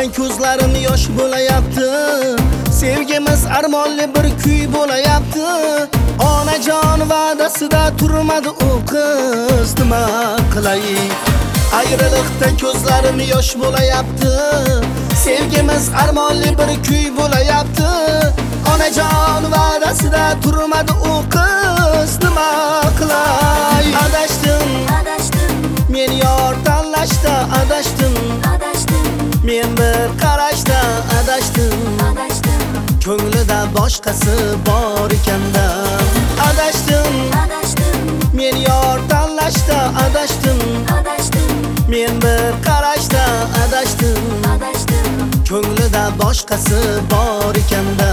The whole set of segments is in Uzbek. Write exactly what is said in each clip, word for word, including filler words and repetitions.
Ayriliqdan ko'zlarim yosh bo'layapti. Sevgimiz armonli bir kuy bo'layapti. Onajon va'dasida turmadi u qiz, nima qilay? Ayriliqdan ko'zlarim yosh bo'layapti. Sevgimiz armonli bir kuy bo'layapti. Onajon va'dasida turmadi u qiz, nima qilay? Adashdim, adashdim, men yor tanlashda adashdim, adashdim, men bir qarashda adashdim, adashdim, ko'nglida boshqasi bor ekanda. Adashdim, adashdim, men yor tanlashda adashdim, adashdim, men bir qarashda adashdim, adashdim, ko'nglida boshqasi bor ekanda.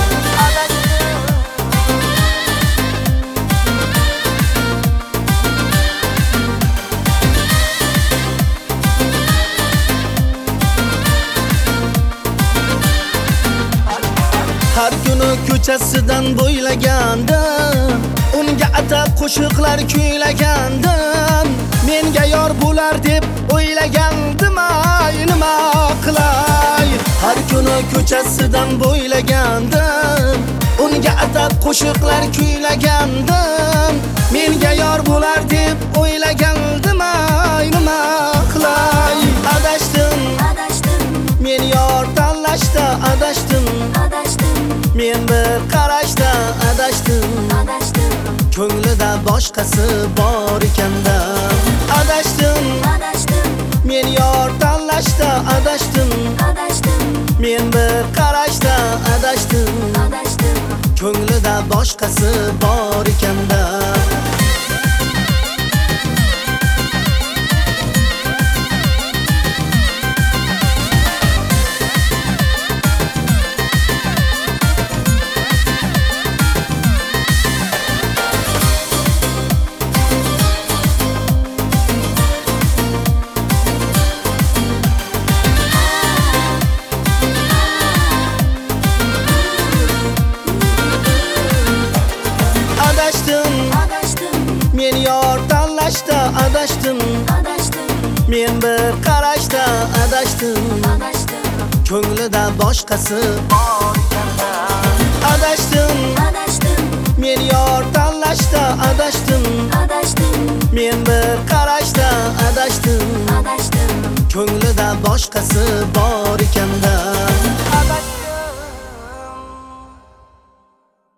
Har kuni ko'chasidan bo'ylagandim, unga atab qo'shiqlar kuylagandim. Menga yor bo'lar deb o'ylagandim, ay nima qilay? Har kuni ko'chasidan bo'ylagandim, unga atab qo'shiqlar kuylagandim. Menga yor bo'lar deb o'ylagandim, ay nima qilay? Adashdim, adashdim, men yor tanlashda adashdim, adashdim, men bir qarashda adashdim, adashdim, ko'nglida boshqasi bor ekanda. Adashdim, adashdim, men yor tanlashda adashdim, adashdim, men bir qarashda adashdim, adashdim, ko'nglida boshqasi bor ekanda. Adashdim, adashdim, men yor tanlashda adashdim, adashdim, men bir qarashda adashdim, adashdim, ko'nglida boshqasi bor ekanda. Adashdim, adashdim, men yor tanlashda adashdim, adashdim, men bir qarashda adashdim, adashdim, ko'nglida boshqasi bor ekanda.